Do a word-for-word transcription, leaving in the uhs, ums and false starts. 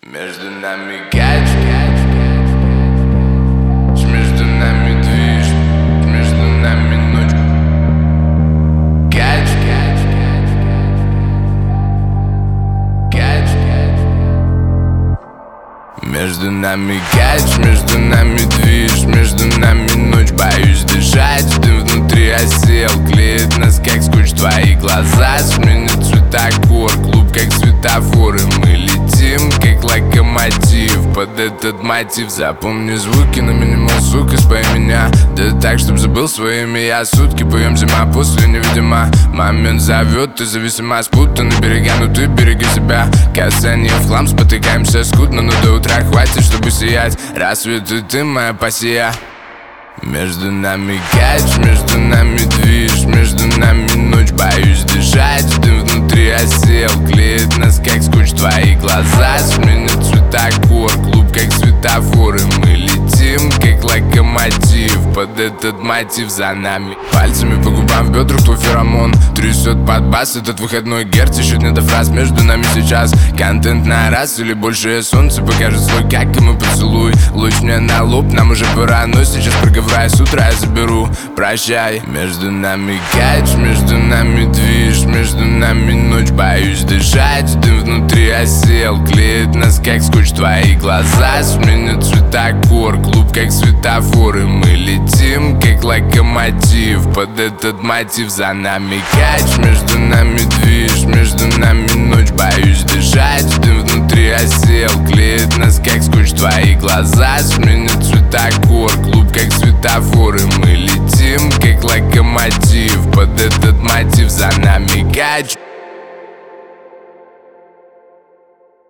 Между нами кач, между нами движ, между нами ночь. Кач, кач, кач, кач. Между нами кач, между нами движ, между нами ночь. Боюсь дышать, ты внутри осел, клеит нас как скотч твои глаза. Сменят цветокор, клуб как светофоры. Мы летим как локомотив под этот мотив. Запомни звуки на минимал, сука, спой меня. Да так, чтоб забыл свое имя. Я сутки поем, зима после невидима. Момент зовет, ты зависима, спутаны берега, но ты береги себя. Касание в хлам, спотыкаемся скудно, но до утра хватит, чтобы сиять. Рассвет и ты моя пассия. Между нами кач, между нами движ, между нами ночь. Боюсь дышать, ты внутри осел, клеит нас как скотч твои глаза. Сменят цветокор, клуб как светофоры. Мы летим как локомотив под этот мотив. За нами пальцами по губам, в бедрах твой феромон. Трясет под бас этот выходной герц. Еще не до фраз, между нами сейчас контент на раз или большее солнце покажет свой, как и мой поцелуй. Луч мне на лоб, нам уже пора, но сейчас проговорю. С утра я заберу, прощай. Между нами кач, между нами движ, между нами ночь. Боюсь дышать, ты внутри осел, клеит нас как скотч твои глаза. Сменят цветокор, клуб как светофоры. Мы летим как локомотив под этот мотив. За нами кач, между нами движ, между нами ночь. Боюсь дышать, ты внутри осел, клеит нас как скотч твои глаза. Сменят цветокор, клуб как светофоры. Мы летим как локомотив под этот мотив. За нами кач.